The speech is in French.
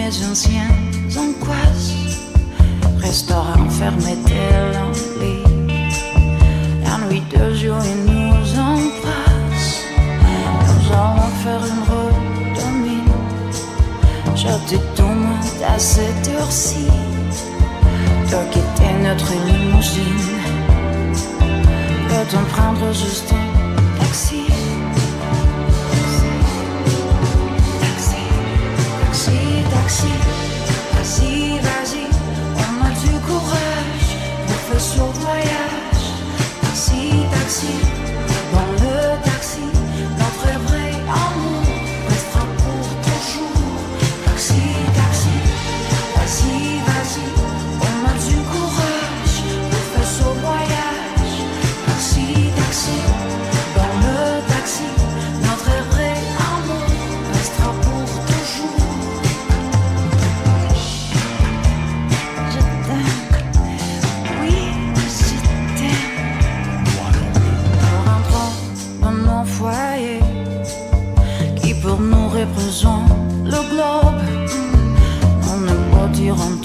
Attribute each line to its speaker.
Speaker 1: mes anciennes angoisses. Restaurant fermé tel un lit. La nuit de jour il nous embrasse. Nous allons faire une route de mine. Je te demande à cette heure-ci de quitter notre limousine. Peut-on prendre juste un taxi? Taxi, vas-y, vas-y, on a du courage pour faire ce voyage. Taxi, dans le taxi, notre vrai amour restera pour toujours. Taxi, vas-y, on a du courage pour faire ce voyage. Taxi, dans le taxi, notre vrai amour restera pour toujours. Foyer qui pour nous représente le globe. On ne peut dire en